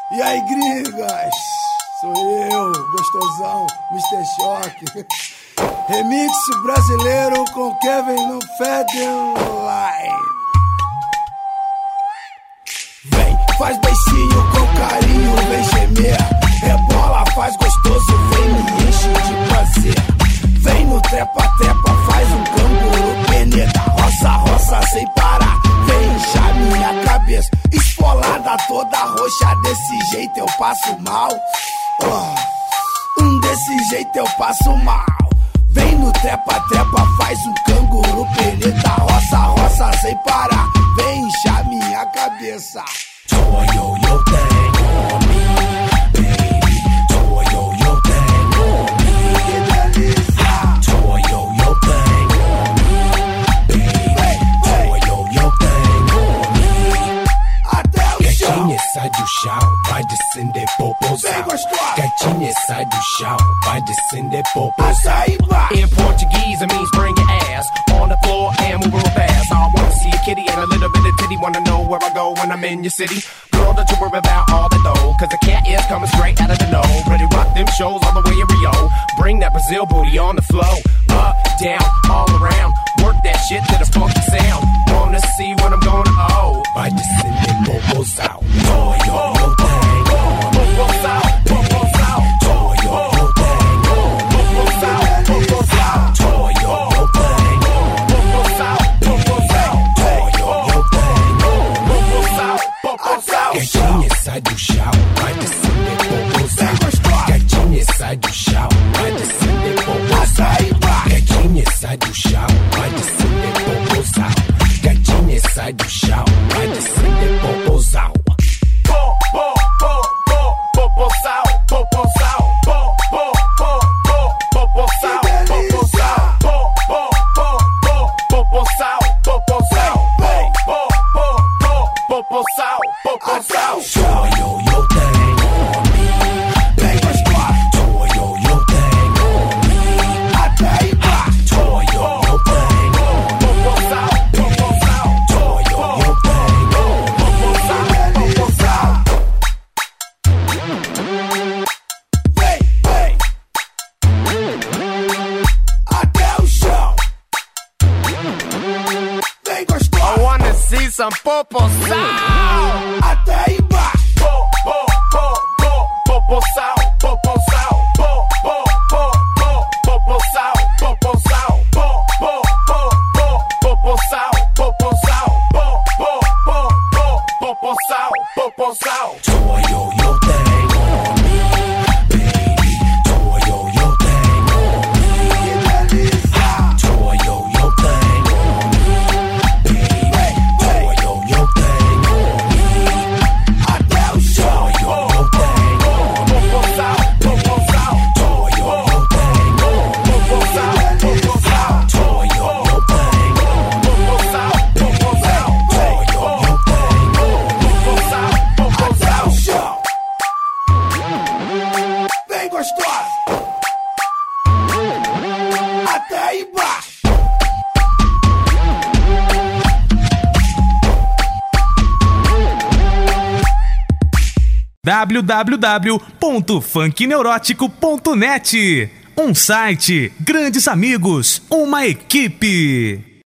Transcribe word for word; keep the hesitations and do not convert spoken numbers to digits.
E aí, gringas? Sou eu, gostosão, mister Choque. Remix brasileiro com Kevin no Fedline. Vem, faz beijinho com carinho, vem gemer. Rebola, faz gostoso, vem me enche de prazer. Vem no trepa-trepa, faz um canguru peneta. Roça, roça sem parar, vem inchar minha cabeça. Esfolada toda roxa, desse jeito eu passo mal. Oh, um desse jeito eu passo mal. Vem no trepa-trepa, faz um canguru peneta. Roça, roça sem parar, vem inchar minha cabeça. Toy yo yo thing on me, baby. Toy yo yo thing on me, Que delícia! toy yo yo thing on me, baby. Toy yo yo thing on me. Até o chão. Gatinha sai do chão, vai descender popozão. Vem, gostosa. Gatinha sai do chão, vai descender popozão. Açaí vai. In Portuguese, it means bring your ass on the floor and move real fast. I wanna see a kitty and a little bit of titty. Wanna know where I go when I'm in your city. Girl, don't you worry about all that though, cause the cat is coming straight out of the nose. Ready to rock them shows all the way in Rio. Bring that Brazil booty on the flow. Up, down, all around. Work that shit to the funky sound. Wanna see what I'm gonna owe. Vai descender popozão. Toy yo yo thing on me, Popozão, popozão, toy yo yo thing on me. popozão, popozão, Toy yo yo thing on me. popozão, popozão, Toy yo yo thing on me. popozão, popozão. Gatinha sai do chão, vai descender popozão. Gatinha sai do chão, vai descender popozão. Açaí vai. Gatinha sai do chão, vai descender popozão. Gatinha sai do chão, vai descender popozão. Po, po, po, po, popozão, popozão, po, po, po, po, popozão, Que delícia. popozão, po, po, po, po, popozão, popozão, po, po, po, po, popozão, popozão. Toy yo yo thing on me, Vem, gostosa. toy yo yo thing on me. Até aí vai. Toy yo yo thing on me, Popozão, popozão, toy yo yo thing on me. popozão, popozão. Vem, vem. Até o chão. Vem, I gostosa. wanna see some popozão. Até aí vai. Po, po, po, po, popozão, popozão, po, po, po, po, popozão, popozão, po, po, po, po, popozão, popozão, po, po, po, po, popozão, popozão. Toy yo yo thing on me, baby. Toy yo yo thing on me. Que delícia! Toy yo yo thing on me, baby. Toy yo yo thing on me. Até o chão. Toy yo yo thing on me. Popozão, popozão, Toy yo yo thing on me. popozão, popozão, Toy yo yo thing on me. popozão, popozão, Toy yo yo thing on me. popozão, Até popozão. o chão. Vem, gostosa. Até aí vai. w w w ponto funk neurótico ponto net. Um site, grandes amigos, uma equipe.